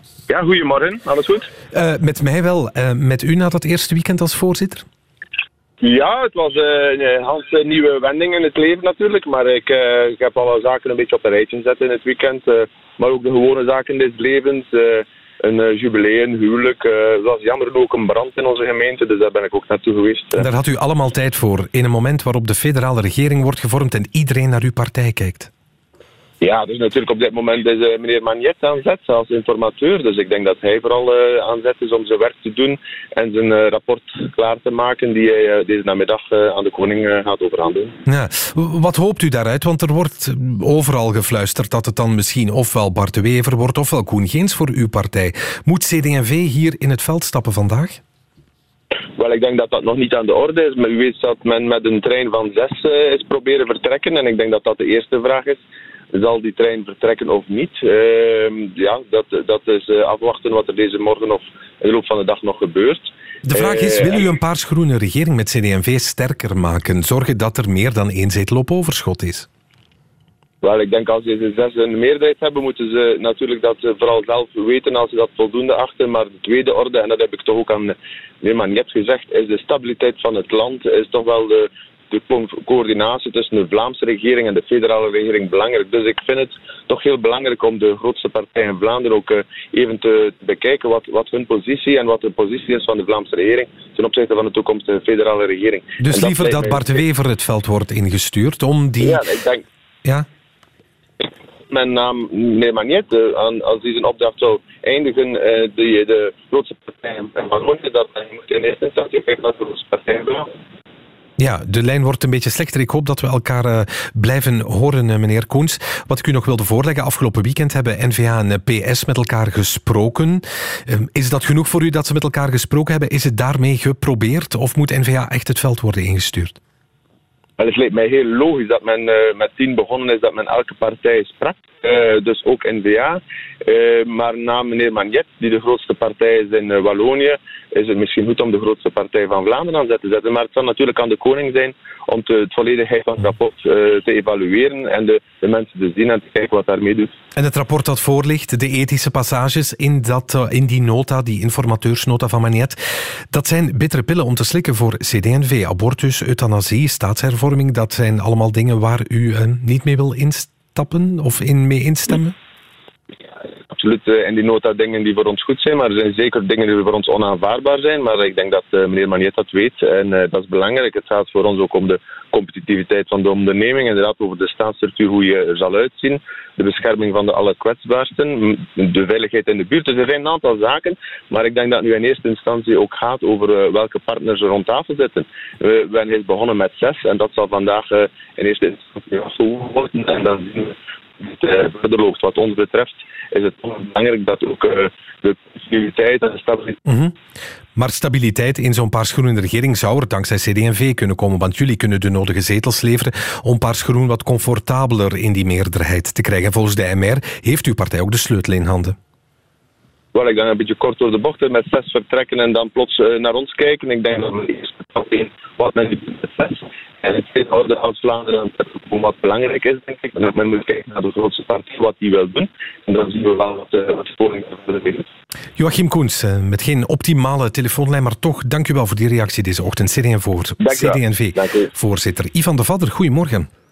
Ja, goedemorgen. Alles goed? Met mij wel. Met u na dat eerste weekend als voorzitter? Ja, het was een nieuwe wending in het leven natuurlijk. Maar ik heb alle zaken een beetje op een rijtje gezet in het weekend. Maar ook de gewone zaken des levens. Een jubileum, een huwelijk. Het was jammer ook een brand in onze gemeente. Dus daar ben ik ook naartoe geweest. Daar had u allemaal tijd voor. In een moment waarop de federale regering wordt gevormd en iedereen naar uw partij kijkt. Ja, dus natuurlijk op dit moment is meneer Magnet aan zet als informateur. Dus ik denk dat hij vooral aan zet is om zijn werk te doen en zijn rapport klaar te maken die hij deze namiddag aan de koning gaat overhandigen. Ja. Wat hoopt u daaruit? Want er wordt overal gefluisterd dat het dan misschien ofwel Bart de Wever wordt ofwel Koen Geens voor uw partij. Moet CD&V hier in het veld stappen vandaag? Wel, ik denk dat dat nog niet aan de orde is. Maar u weet dat men met een trein van 6 is proberen vertrekken. En ik denk dat dat de eerste vraag is. Zal die trein vertrekken of niet? Ja, dat is afwachten wat er deze morgen of in de loop van de dag nog gebeurt. De vraag is, wil u een paars-groene regering met CD&V sterker maken? Zorgen dat er meer dan 1 zetel op overschot is? Wel, ik denk als deze 6 een meerderheid hebben, moeten ze natuurlijk dat vooral zelf weten als ze dat voldoende achten. Maar de tweede orde, en dat heb ik toch ook aan meneer Magnet gezegd, is de stabiliteit van het land, is toch wel de coördinatie tussen de Vlaamse regering en de federale regering belangrijk. Dus ik vind het toch heel belangrijk om de grootste partij in Vlaanderen ook even te bekijken wat hun positie en wat de positie is van de Vlaamse regering ten opzichte van de toekomstige federale regering. Dus liever dat Bart de Wever het veld wordt ingestuurd om die... Ja, ik denk... Ja? Mijn naam, meneer Magnet, als hij zijn opdracht zou eindigen, de grootste partij in Wallonië, dat moet in eerste instantie kijken naar de grootste partij in Vlaanderen. Ja, de lijn wordt een beetje slechter. Ik hoop dat we elkaar blijven horen, meneer Koens. Wat ik u nog wilde voorleggen, afgelopen weekend hebben N-VA en PS met elkaar gesproken. Is dat genoeg voor u dat ze met elkaar gesproken hebben? Is het daarmee geprobeerd of moet N-VA echt het veld worden ingestuurd? Wel, het lijkt mij heel logisch dat men met 10 begonnen is, dat men elke partij sprak. Dus ook N-VA. Maar na meneer Magnet, die de grootste partij is in Wallonië, is het misschien goed om de grootste partij van Vlaanderen aan zet te zetten. Maar het zal natuurlijk aan de koning zijn om het volledigheid van het rapport te evalueren en de mensen te zien en te kijken wat daarmee doet. En het rapport dat voor ligt, de ethische passages in die nota, die informateursnota van Magnet, dat zijn bittere pillen om te slikken voor CD&V. Abortus, euthanasie, staatshervorming, dat zijn allemaal dingen waar u niet mee wil instappen of mee instemmen? Absoluut in die nota dingen die voor ons goed zijn, maar er zijn zeker dingen die voor ons onaanvaardbaar zijn. Maar ik denk dat meneer Magnet dat weet en dat is belangrijk. Het gaat voor ons ook om de competitiviteit van de onderneming, inderdaad over de staatsstructuur, hoe je er zal uitzien, de bescherming van de allerkwetsbaarsten, de veiligheid in de buurt. Dus er zijn een aantal zaken, maar ik denk dat het nu in eerste instantie ook gaat over welke partners er rond tafel zitten. We zijn begonnen met 6 en dat zal vandaag in eerste instantie afgewogen worden en dan zien we het verder loopt. Wat ons betreft is het belangrijk dat ook de stabiliteit en de stabiliteit... Maar stabiliteit in zo'n paars-groene regering zou er dankzij CD&V kunnen komen, want jullie kunnen de nodige zetels leveren om paars-groen wat comfortabeler in die meerderheid te krijgen. Volgens de MR heeft uw partij ook de sleutel in handen. Wel, ik denk een beetje kort door de bocht met 6 vertrekken en dan plots naar ons kijken. Ik denk dat we eerst meteen wat men doet met 6. En het tweede orde als Vlaanderen wat belangrijk is, denk ik. Dat men moet kijken naar de grootste partij, wat die wil doen. En dan zien we wel wat de koning wil doen. Joachim Koens, met geen optimale telefoonlijn, maar toch dank u wel voor die reactie deze ochtend. CD&V-voorzitter Ivan de Vadder, goedemorgen.